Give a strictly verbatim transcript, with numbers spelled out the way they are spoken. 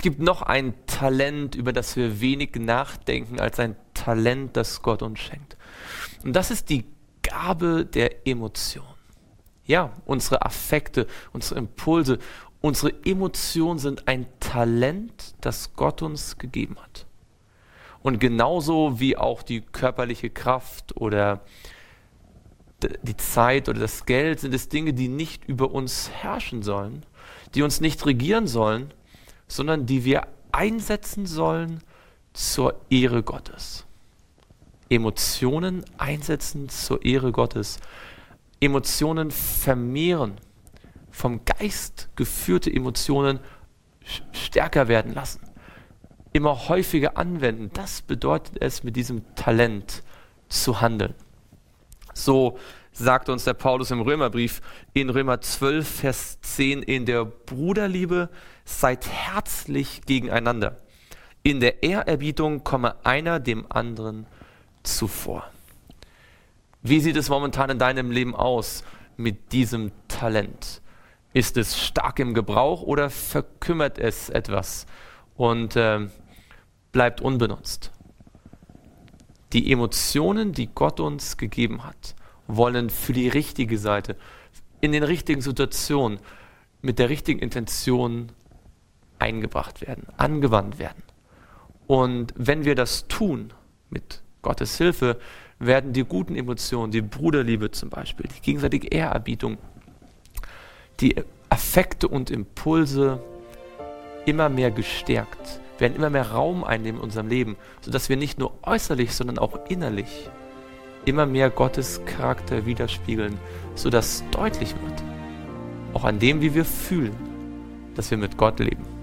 gibt noch ein Talent, über das wir wenig nachdenken, als ein Talent, das Gott uns schenkt. Und das ist die Gabe der Emotion. Ja, unsere Affekte, unsere Impulse, unsere Emotionen sind ein Talent, das Gott uns gegeben hat. Und genauso wie auch die körperliche Kraft oder die Zeit oder das Geld sind es Dinge, die nicht über uns herrschen sollen, die uns nicht regieren sollen, sondern die wir einsetzen sollen zur Ehre Gottes. Emotionen einsetzen zur Ehre Gottes. Emotionen vermehren, vom Geist geführte Emotionen stärker werden lassen. Immer häufiger anwenden. Das bedeutet es, mit diesem Talent zu handeln. So sagt uns der Paulus im Römerbrief in Römer zwölf, Vers zehn, in der Bruderliebe seid herzlich gegeneinander. In der Ehrerbietung komme einer dem anderen zuvor. Wie sieht es momentan in deinem Leben aus mit diesem Talent? Ist es stark im Gebrauch oder verkümmert es etwas und äh, bleibt unbenutzt? Die Emotionen, die Gott uns gegeben hat, wollen für die richtige Seite, in den richtigen Situationen, mit der richtigen Intention eingebracht werden, angewandt werden. Und wenn wir das tun, mit Gottes Hilfe, werden die guten Emotionen, die Bruderliebe zum Beispiel, die gegenseitige Ehrerbietung, die Affekte und Impulse immer mehr gestärkt, werden immer mehr Raum einnehmen in unserem Leben, sodass wir nicht nur äußerlich, sondern auch innerlich immer mehr Gottes Charakter widerspiegeln, sodass deutlich wird, auch an dem, wie wir fühlen, dass wir mit Gott leben.